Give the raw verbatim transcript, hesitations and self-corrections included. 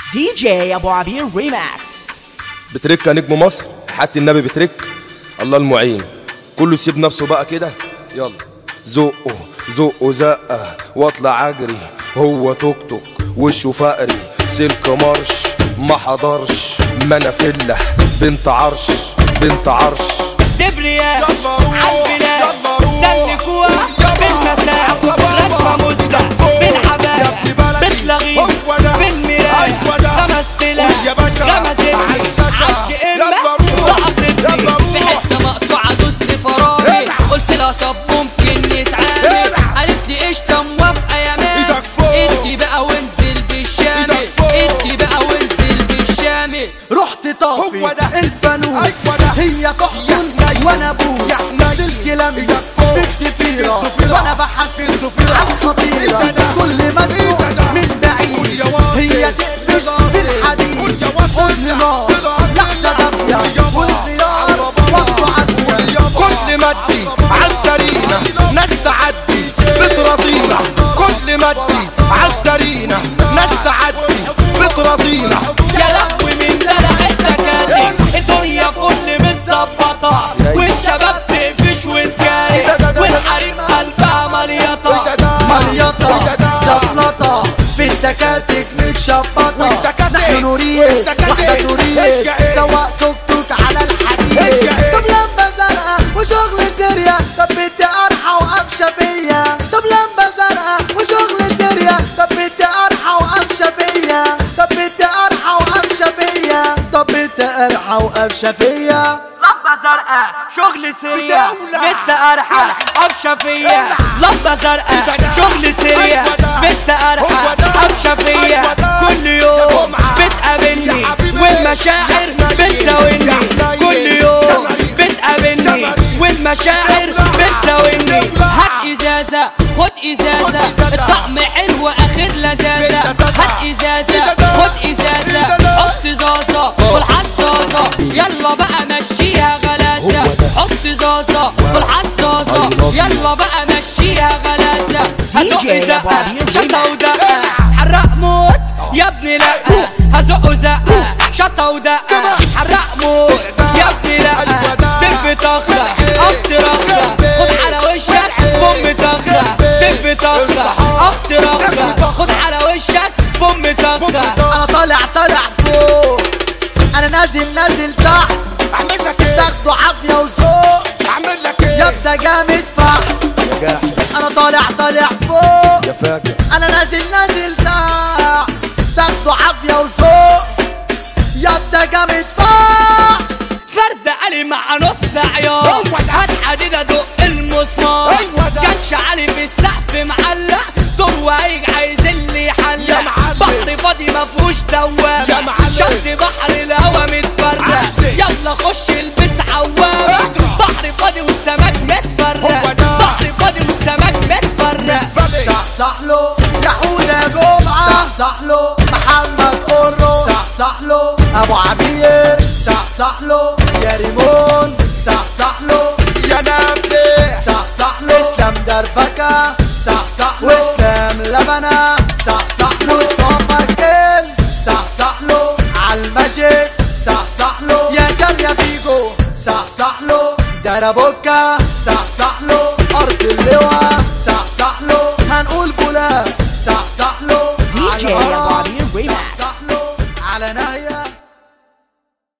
دي جي ابو عبير ريماكس. بترك يا نجم مصر، حتى النبي بترك. الله المعين، كله يسيب نفسه بقى كده. يلا زقه زقه زقه واطلع اجري، هو توك توك وشه فقري، سلك مرش ما حضرش، ما انا فله بنت عرش بنت عرش دبرياء عالبلاد دلكوها بالمساء، راكبة مزة بالعباية بتلغي في المراية، غمست لها غمزتني عش امة رقصتني في حتة مقطوعة دوست فرامي، قلت لها طب ممكن نتعامل، قالت لي قشطة موافقة يا مان، ادي بقى وانزل بالشامل، ادي بقى وانزل بالشامل. رحت طافي الفانوس، هي تحضن وانا بوس، سلك لمس في الضفيرة وانا بحسس عالخطيرة، كل مسكوك من بعيد هي تقفش في الحديد، حضن نار لحظة دافية والخيار وقته عافية، كل مدي عالسرينة ناس تعدي بترازينا، كل مدي عالسرينة ناس تعدي بترازينا. يا لهوي من دلع التكاتك، الدنيا فل متظبطة والشباب تقفش وتجاري، والحريم قلبها مليطة مليطة زفلطة في التكاتك متشبطة، نحن نوريه واحدة توريه، سواق توك توك على الحديد، طب لمبة زرقاء وشغل سريع، طب بدي أرحى وقفشة فيا، طب لمبة زرقاء وشغل سريع، طب بدي أرحى وقفشة فيا، طب بدي أرحى وقفشة فيا، طب بدي أرحى وقفشة فيا. لمبة زرقاء شغل سريع بنت أرحى قفشة فيا، لمبة زرقاء شغل سريع بنت أرحى قفشة فيا، كل يوم بتقابلني والمشاعر بتساويني، كل يوم بتقابلني والمشاعر بتساويني. هات ازازة خد ازازة، الطعم حلو اخر لذاذة، هات ازازة خد ازازة، حط زازة والحزازة، يلا بقى مشيها غلاسة، حط زازة والحزازة، يلا بقى مشيها غلاسة. هزق زقة شطة ودقة حرق موت يا ابني لأ، هزق زقة شطة ودقة حرق موت يا ابني لأ، دب تاخدة أخت رخدة خد على وشك بوم تاخدة، دب تاخدة أخت رخدة خد على وشك بوم تاخدة. أنا طالع طالع فوق، أنا نازل نازل تحت، اعمل لك ايه؟ تاخده عافية وذوق، اعمل لك ايه؟ يبدا جامد فحت، أنا طالع طالع فوق، يا فاجر أنا نازل نازل تحت، تاخده عافية وذوق، يبدا جامد فحت. فرد علي مع نص عيار، هات حديد ادق المسمار، كانش علي في السقف معلق، دور وهيج عايز اللي يحلق، بحر فاضي مفهوش دوامة، شط بحر الهوا متفرق، يلا خش البس عوامة، بحر فاضي والسمك متفرق، بحر فاضي والسمك متفرق. صح له يا حودة جمعة، صح له محمد قرو، صح له أبو عبير، صح له يا ريمون، صح له يا نافع صح له اسلام دربكة، صح له واسلام لبنة، صح له مصطفى كيل، صح له عالماجيك، صح له يا جام يا فيجو، صح له دربوكا، صح له أرض اللواء، صح له هنقول بولا، صح له دي جي أبو عبير ريماكس. صح له على نهية.